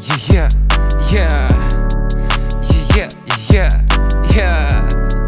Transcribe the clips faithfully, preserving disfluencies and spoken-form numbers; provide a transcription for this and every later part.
Yeah, yeah, yeah, yeah, yeah.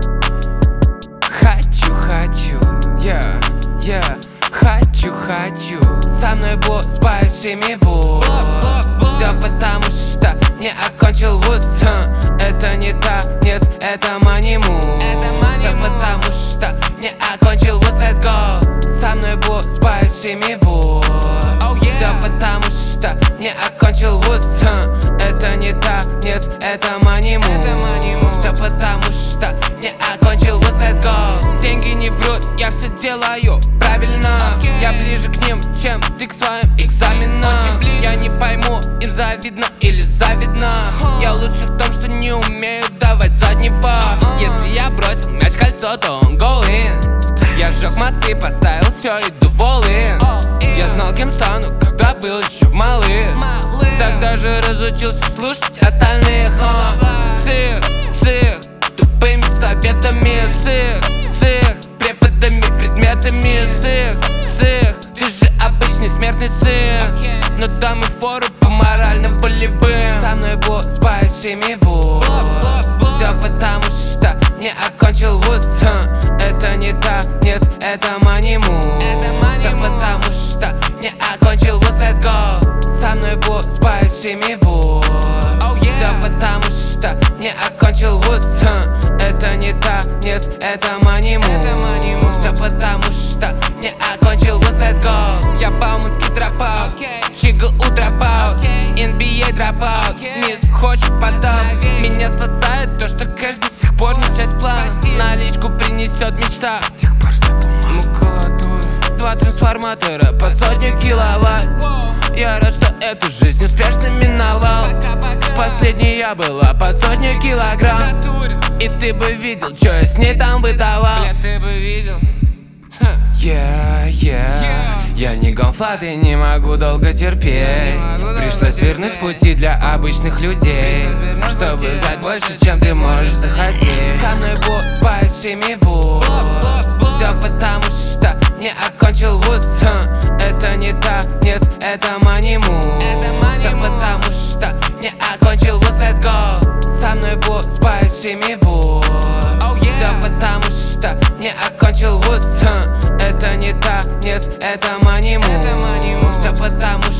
Хочу, хочу, yeah, yeah. Хочу, хочу. Со мной босс с большими босс. Все потому что не окончил вуз. Это не танец, это маниму. Все потому что не окончил вуз. Let's go. Со мной босс с большими босс. Все потому что не окончил вуз. Это не танец, это маниму. Все потому что не окончил вуз. Let's go. Деньги не врут, я все делаю правильно. Я ближе к ним, чем ты к своим экзаменам. Я не пойму, им завидно или завидно. Я лучше в том, что не умею давать заднего. Если я бросил мяч в кольцо, то он go in. Я сжег мосты, поставил все, иду в all in. Я знал, кем стану, когда был еще в малых. Тогда же разучился слушать остальных. С их, с их тупыми советами. С их, с их преподами, предметами. С их, с их ты же обычный смертный сын. Но дам и фору по морально-волевым. Со мной босс с большими босс. Все потому что не окончил вуз. Это не танец, это маниму. Все потому что не окончил вуз. Let's go. Со мной босс с большими босс. Все потому что не окончил вуз. Это не танец, это маниму. Все потому что не окончил вуз. Let's go. Я бауманский дропаут, Чигл у дропаут, эн би эй дропаут. Мисс хочет подал. Меня спасает то, что кэш до сих пор не часть плана. Наличку принесет мечта. Макулатура. Два трансформатора под сотню киловатт. Я рад, что эту жизнь успешно миновал. Последней я была под сотню килограмм. И ты бы видел, что я с ней там бытовал. Бля, ты бы видел. Yeah, yeah. Я не гонфлат и не могу долго терпеть. Пришлось свернуть пути для обычных людей, чтобы взять больше, чем ты можешь захотеть. Со мной босс с большими босс. Все потому что не окончил вуз. Это не танец, это маниму. Все потому что не окончил вуз. Let's go. Со мной босс с большими босс. Все потому что не окончил вуз. Это не танец, это маниму. Все потому